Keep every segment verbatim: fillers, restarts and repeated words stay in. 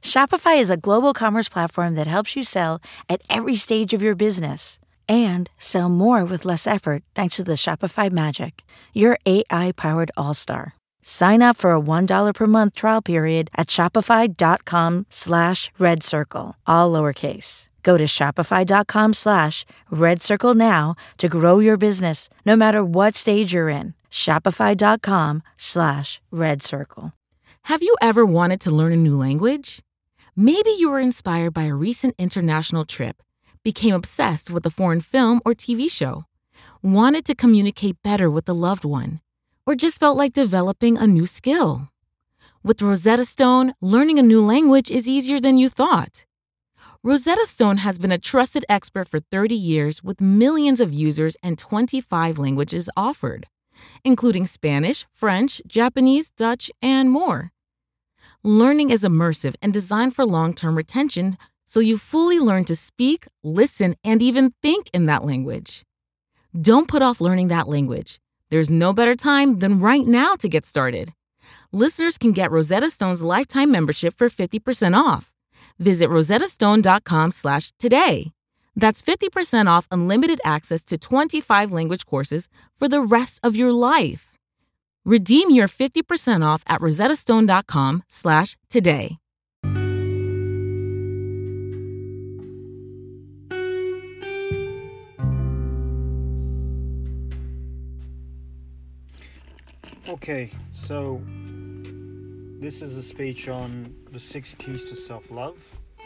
Shopify is a global commerce platform that helps you sell at every stage of your business and sell more with less effort thanks to the Shopify Magic, your A I-powered all-star. Sign up for a one dollar per month trial period at shopify.com slash red circle, all lowercase. Go to shopify.com slash red circle now to grow your business no matter what stage you're in. Shopify.com slash red circle. Have you ever wanted to learn a new language? Maybe you were inspired by a recent international trip, became obsessed with a foreign film or T V show, wanted to communicate better with a loved one, or just felt like developing a new skill. With Rosetta Stone, learning a new language is easier than you thought. Rosetta Stone has been a trusted expert for thirty years with millions of users and twenty-five languages offered, including Spanish, French, Japanese, Dutch, and more. Learning is immersive and designed for long-term retention, so you fully learn to speak, listen, and even think in that language. Don't put off learning that language. There's no better time than right now to get started. Listeners can get Rosetta Stone's lifetime membership for fifty percent off. Visit rosettastone.com slash today. That's fifty percent off unlimited access to twenty-five language courses for the rest of your life. Redeem your fifty percent off at rosettastone.com slash today. Okay, so this is a speech on the six keys to self-love.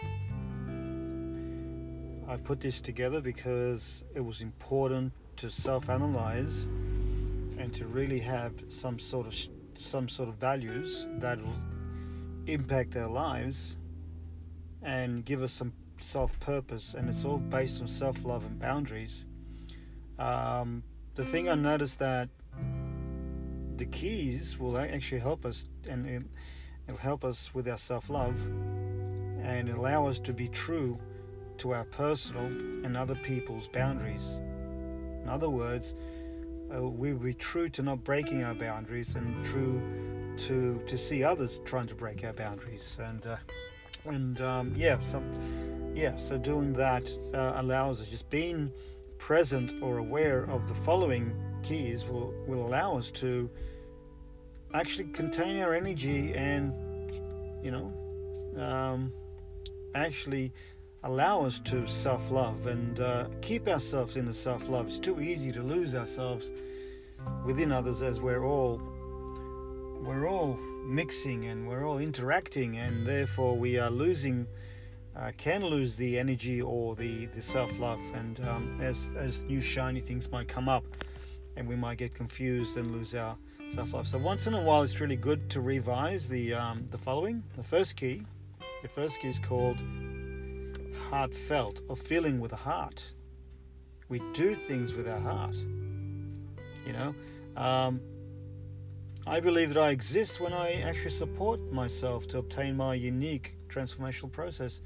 I put this together because it was important to self-analyze and to really have some sort of some sort of values that will impact our lives and give us some self-purpose, and it's all based on self-love and boundaries. Um, the thing I noticed that the keys will actually help us, and it, it'll help us with our self-love and allow us to be true to our personal and other people's boundaries. In other words, uh, we'll be true to not breaking our boundaries and true to to see others trying to break our boundaries. And uh, and um, yeah, so yeah, so doing that uh, allows us, just being present or aware of the following keys will will allow us to actually contain our energy and, you know, um, actually allow us to self-love and uh, keep ourselves in the self-love. It's too easy to lose ourselves within others, as we're all we're all mixing and we're all interacting, and therefore we are losing uh, can lose the energy or the the self-love, and um, as as new shiny things might come up, and we might get confused and lose our self-love. So once in a while, it's really good to revise the um, the following. The first key, the first key is called heartfelt, or feeling with a heart. We do things with our heart. You know, um, I believe that I exist when I actually support myself to obtain my unique transformational process.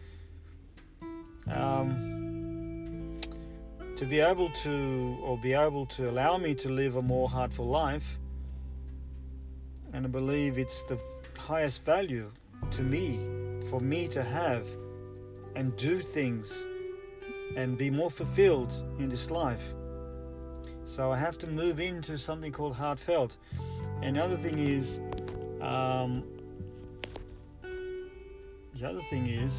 Um, to be able to, or be able to allow me to live a more heartful life, and I believe it's the highest value to me, for me to have and do things and be more fulfilled in this life. So I have to move into something called heartfelt. And the other thing is, um, the other thing is,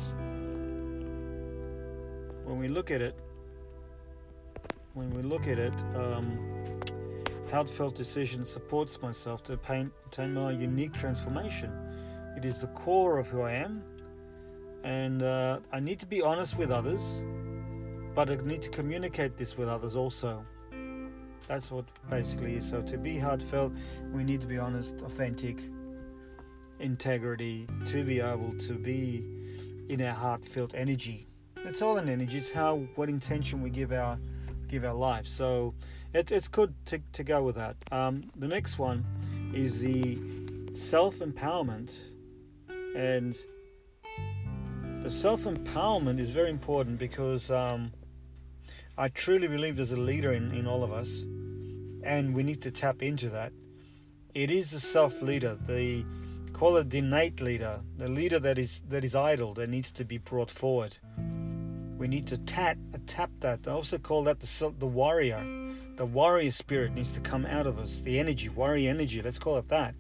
when we look at it, when we look at it, um, heartfelt decision supports myself to obtain my unique transformation. It is the core of who I am, and uh, I need to be honest with others, but I need to communicate this with others also. That's what basically is. So to be heartfelt, we need to be honest, authentic, integrity, to be able to be in our heartfelt energy. It's all an energy. It's how, what intention we give our give our life. So it's it's good to, to go with that. Um, the next one is the self-empowerment, and the self-empowerment is very important because um, I truly believe there's a leader in, in all of us, and we need to tap into that. It is the self-leader, the call it the innate leader, the leader that is that is idle, that needs to be brought forward. We need to tap tap that. I also call that the the warrior. The warrior spirit needs to come out of us. The energy, warrior energy. Let's call it that.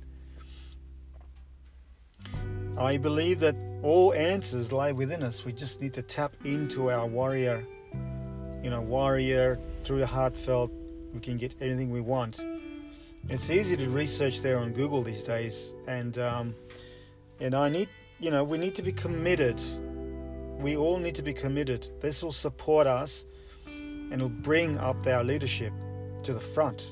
I believe that all answers lie within us. We just need to tap into our warrior. You know, warrior through a heartfelt. We can get anything we want. It's easy to research there on Google these days, and um, and I need, you know, we need to be committed. We all need to be committed. This will support us, and will bring up our leadership to the front.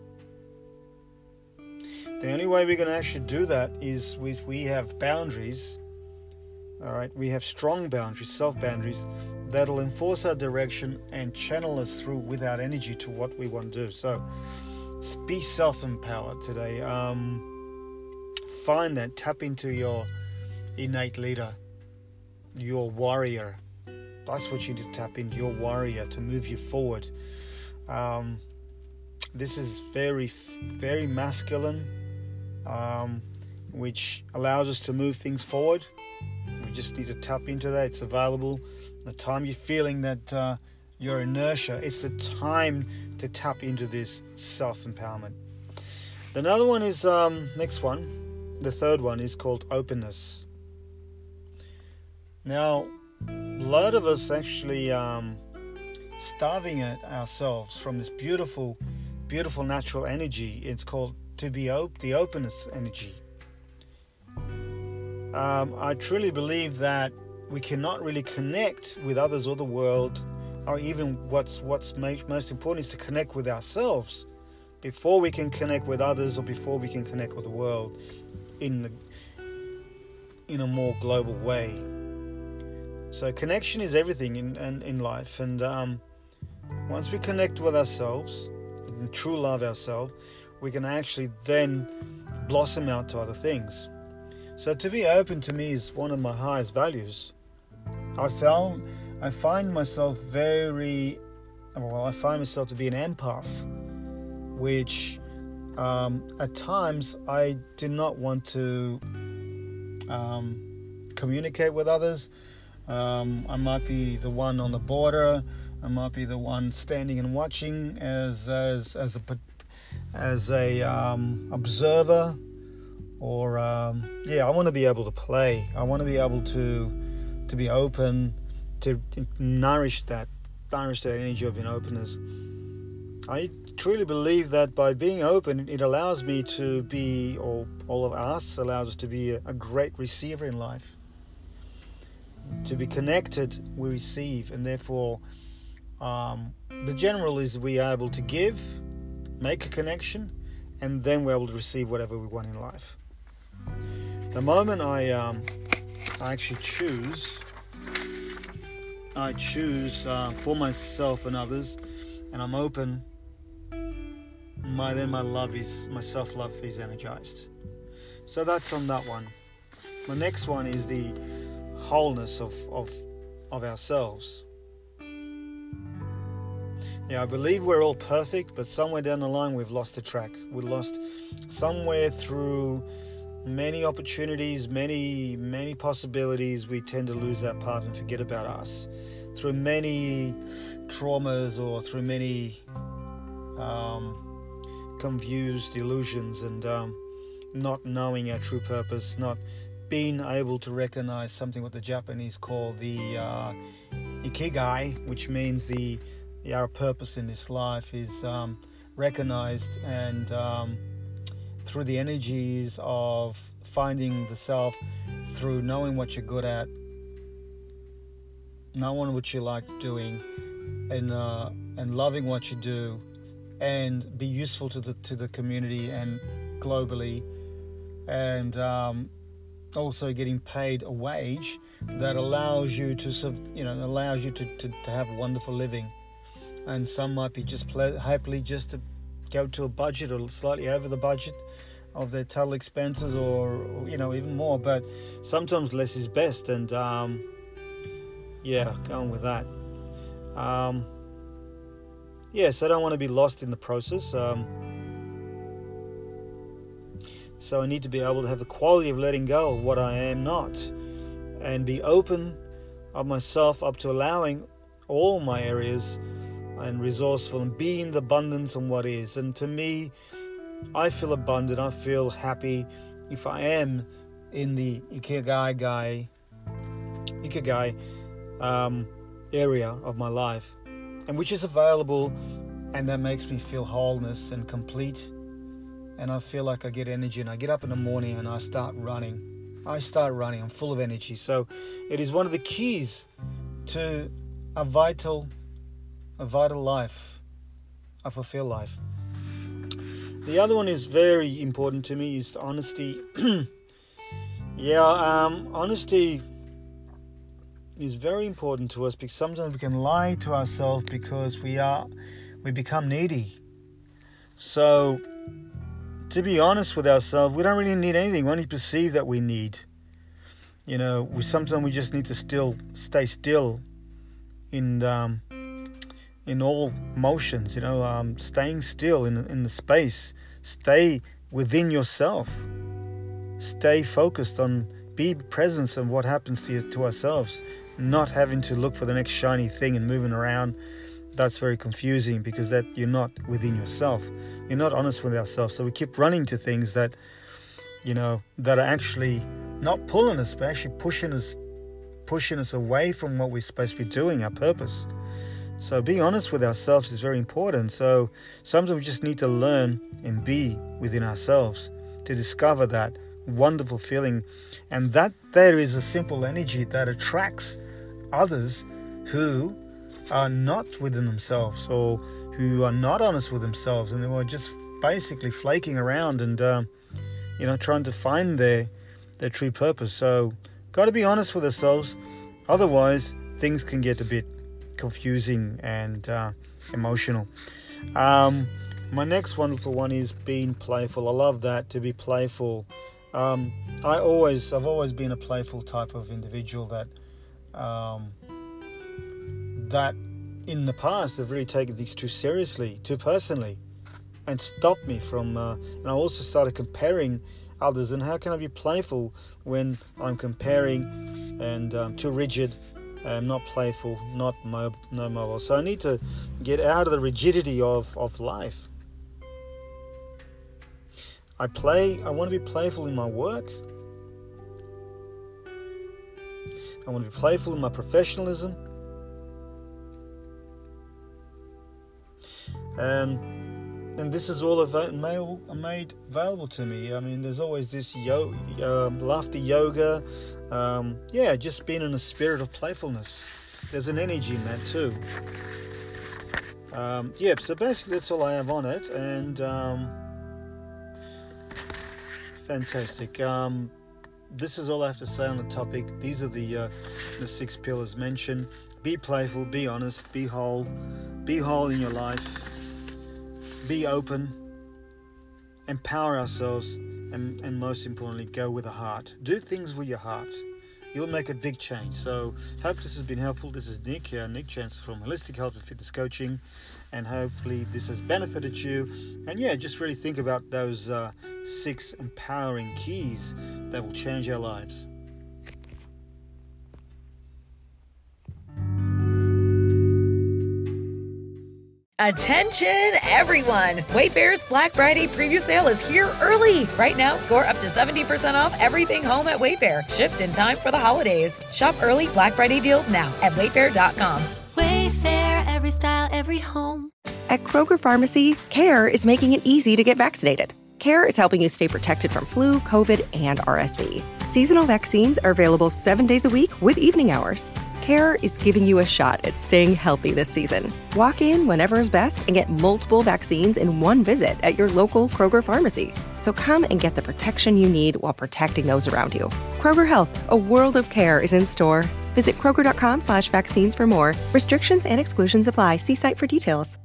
The only way we're going to actually do that is if we have boundaries. All right, we have strong boundaries, self-boundaries, that'll enforce our direction and channel us through with our energy to what we want to do. So be self-empowered today. Um, find that, tap into your innate leader, your warrior. That's what you need to tap into, your warrior, to move you forward. Um, this is very, very masculine, um, which allows us to move things forward. We just need to tap into that. It's available. The time you're feeling that uh, your inertia, it's the time to tap into this self-empowerment. Another one is, um, next one, the third one is called openness. Now, a lot of us actually um, starving at ourselves from this beautiful, beautiful natural energy. It's called to be op- the openness energy. Um, I truly believe that we cannot really connect with others or the world, or even what's what's most important is to connect with ourselves before we can connect with others, or before we can connect with the world in the, in a more global way. So connection is everything in in, in life, and um, once we connect with ourselves and true love ourselves, we can actually then blossom out to other things. So to be open to me is one of my highest values. I found I find myself very well. I find myself to be an empath, which um, at times I did not want to um, communicate with others. Um, I might be the one on the border. I might be the one standing and watching as as as a as a um, observer. Or um, yeah, I want to be able to play. I want to be able to to be open, to, to nourish that, nourish that energy of an openness. I truly believe that by being open, it allows me to be, or all of us allows us to be a, a great receiver in life. To be connected, we receive, and therefore, um, the general is we are able to give, make a connection, and then we're able to receive whatever we want in life. The moment I um, I actually choose, I choose uh, for myself and others, and I'm open, my then my love is, my self-love is energized. So that's on that one. The next one is the wholeness of of, of ourselves. Yeah, I believe we're all perfect, but somewhere down the line we've lost the track. We lost somewhere through many opportunities, many, many possibilities. We tend to lose that path and forget about us. Through many traumas, or through many um, confused illusions, and um, not knowing our true purpose, not being able to recognize something what the Japanese call the uh, ikigai, which means the our purpose in this life is um, recognized, and um, through the energies of finding the self, through knowing what you're good at, knowing what you like doing, and uh, and loving what you do, and be useful to the to the community and globally, and um, also getting paid a wage that allows you to you know allows you to, to, to have a wonderful living. And some might be just ple- happily just to go to a budget or slightly over the budget of their total expenses, or, or you know even more. But sometimes less is best, and um, yeah, going with that. Um, yes, I don't want to be lost in the process. Um, So I need to be able to have the quality of letting go of what I am not, and be open of myself up to allowing all my areas, and resourceful, and be in the abundance of what is. And to me, I feel abundant, I feel happy if I am in the Ikigai guy, Ikigai um, area of my life, and which is available, and that makes me feel wholeness and complete, and I feel like I get energy, and I get up in the morning and I start running. I start running, I'm full of energy. So it is one of the keys to a vital, a vital life, a fulfilled life. The other one is very important to me, is honesty. yeah, um, honesty is very important to us, because sometimes we can lie to ourselves because we are, we become needy. So, to be honest with ourselves, we don't really need anything. We only perceive that we need. You know, we sometimes we just need to still stay still in um, in all motions. You know, um, staying still in in the space. Stay within yourself. Stay focused on, be present of what happens to you, to ourselves. Not having to look for the next shiny thing and moving around. That's very confusing, because that you're not within yourself. You're not honest with ourselves. So we keep running to things that, you know, that are actually not pulling us, but actually pushing us, pushing us away from what we're supposed to be doing, our purpose. So being honest with ourselves is very important. So sometimes we just need to learn and be within ourselves to discover that wonderful feeling. And that there is a simple energy that attracts others who are not within themselves, or who are not honest with themselves, and who are just basically flaking around and uh, you know, trying to find their their true purpose. So got to be honest with ourselves, otherwise things can get a bit confusing and uh, emotional. Um, my next wonderful one is being playful. I love that, to be playful. Um, I always, I've always been a playful type of individual that, um, that in the past have really taken things too seriously, too personally, and stopped me from. Uh, and I also started comparing others. And how can I be playful when I'm comparing and um, too rigid? I'm not playful, not mo- no mobile. So I need to get out of the rigidity of, of life. I play, I want to be playful in my work. I want to be playful in my professionalism. And and this is all av- made available to me. I mean, there's always this yo- uh, laughter yoga. Um, yeah, just being in a spirit of playfulness. There's an energy in that too. Um, yeah, so basically that's all I have on it. And um, fantastic. Um, this is all I have to say on the topic. These are the uh, the six pillars mentioned. Be playful, be honest, be whole. Be whole in your life. Be open. Empower ourselves. And, and most importantly, go with a heart. Do things with your heart. You'll make a big change. So, hope this has been helpful. This is Nick here, Nick Chancellor from Holistic Health and Fitness Coaching, and hopefully this has benefited you. And yeah, just really think about those uh, six empowering keys that will change our lives. Attention, everyone! Wayfair's Black Friday preview sale is here early. Right now, score up to seventy percent off everything home at Wayfair, shipped in time for the holidays. Shop early Black Friday deals now at wayfair dot com. Wayfair, every style, every home. At Kroger Pharmacy, CARE is making it easy to get vaccinated. CARE is helping you stay protected from flu, COVID, and R S V. Seasonal vaccines are available seven days a week with evening hours. CARE is giving you a shot at staying healthy this season. Walk in whenever is best and get multiple vaccines in one visit at your local Kroger pharmacy. So come and get the protection you need while protecting those around you. Kroger Health, a world of care, is in store. Visit Kroger dot com slash vaccines for more. Restrictions and exclusions apply. See site for details.